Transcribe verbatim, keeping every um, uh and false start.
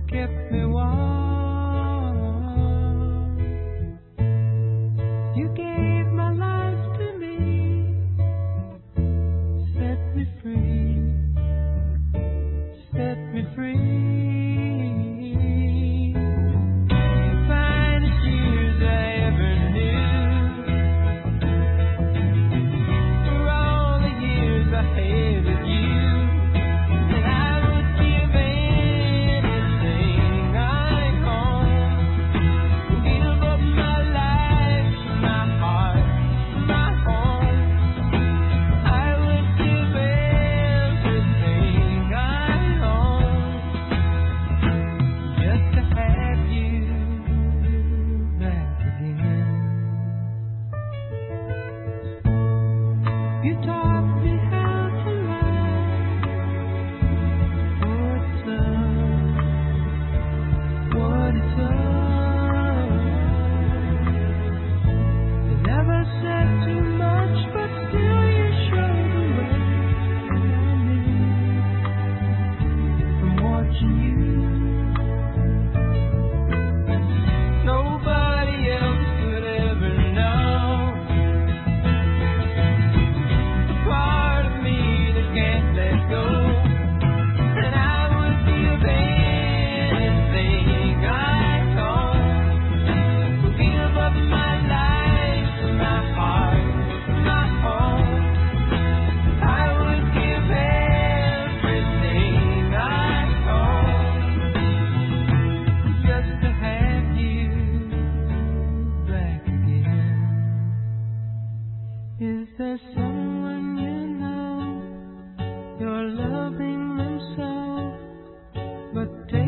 kept me warm. You gave my life to me, set me free, set me free. Finest years I ever knew, for all the years I had with you. And I would give anything I own, give up my life, my heart, my home. I would give everything I own just to have you back again. You taught me how to love, what's love, what is love. You never said too much, but still you showed the way. And I knew from watching you, nobody else could ever know the part of me that can't let go. And I would give anything I own, give up my life, my heart, my home. I would give everything I own just to have you back again. Is there someone you know, you're loving them so, but